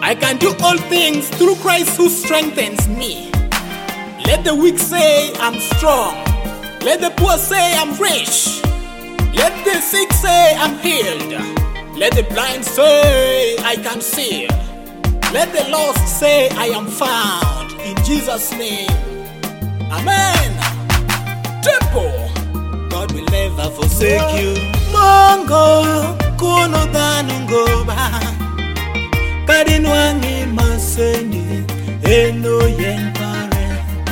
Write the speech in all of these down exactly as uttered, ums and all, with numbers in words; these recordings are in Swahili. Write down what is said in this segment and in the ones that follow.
I can do all things through Christ who strengthens me. Let the weak say I'm strong. Let the poor say I'm rich. Let the sick say I'm healed. Let the blind say I can see. Let the lost say I am found. In Jesus' name, amen. Temple, God will never forsake you. Mongo kuno danungo ba kadinwangi maseni eno yenpare.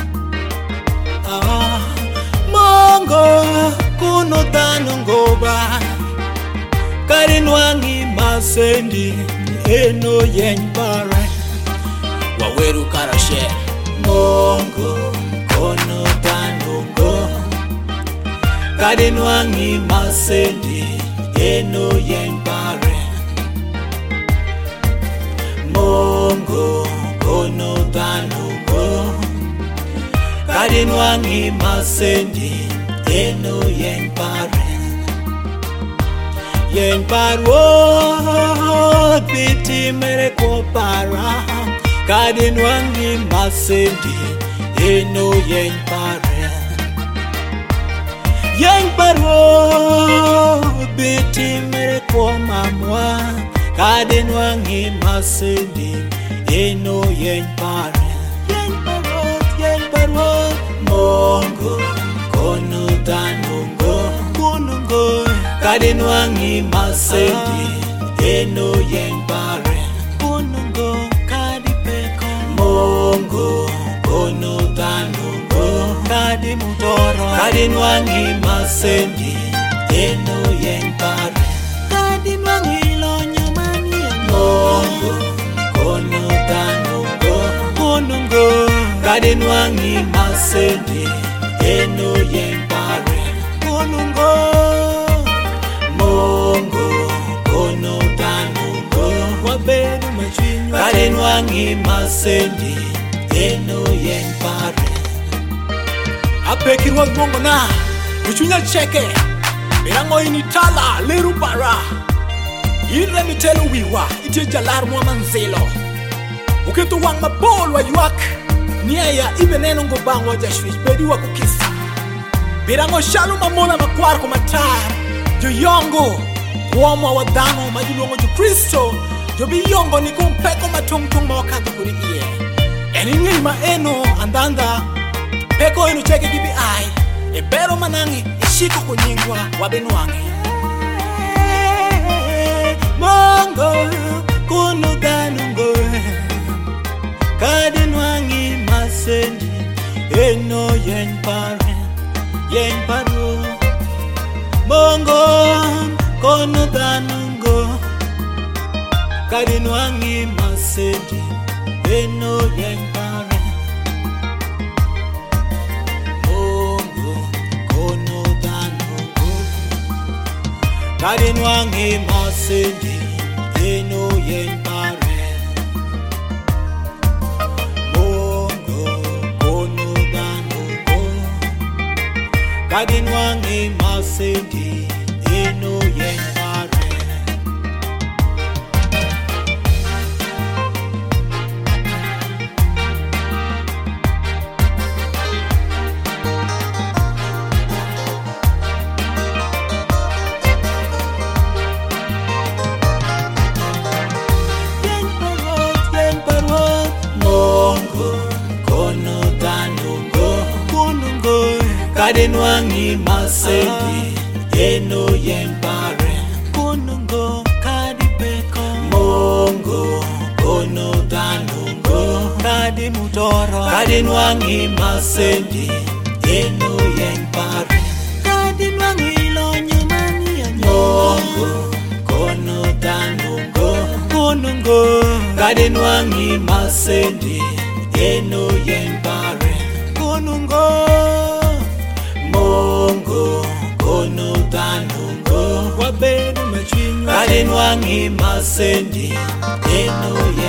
Ah, mongo kuno danungo ba kadinwangi maseni eno yenpare. Waweru karashe mongo kono danungo kadinwangi maseni eno yenpare. Mongo kono danungo kadinwangi maseni eno yenpare. Yenparo biti mere ko para kadinwangi maseni eno yenpare. Yenparo biti mere ko mamwa kadinwangi maseni eno yenpare. Yenparo yenparo mongo kono danungo kunungo kadinwangi maseni eno yenpare. Kunungo kadipeko mongo kono danungo kadimutoro kadinwangi maseni eno yenpare. Kadinwangi lonyamani mongo kono danungo kunungo kadinwangi maseni eno yenpare. Kunungo mongo kono danungo wabedu machinyo kadinwangi maseni eno yenpare. Apekirwa mongo na uchunya cheke berango initala leru para ire mitelo wiwa ite jalar mwa manzelo uketo wang mabol wa yuak niaya ibeneno ngobang wa jashwish bedi wa kukisa berango shalu mamona makwar ko matar jo yongo kuomo wa dano majulongo jo Kristo jo biyongo ni kumpeko matung tung mawakati kuri iye eningi ma eno andanda peko eno cheke gibi ai e bero manangi ishiko kunyingwa wabenwangi. Mongo kuno danungo kadinwangi maseni eno yenpare. Yenparo mongo kono danungo kadinwangi maseni eno yenpare. Kadinwangi maseni eno yenpare. Mongo kono danungo kadinwangi maseni eno yenpare. Kadinwangi maseni eno yenpare. Kunungo kadipeko mongo kono danungo kadimutoro kadinwangi maseni eno yenpare. Kadinwangi lonyamani mongo kono danungo kunungo kadinwangi maseni eno yenpare. Kunungo mongo kono danungo wabedu machinyo kadinwangi maseni eno yenpare.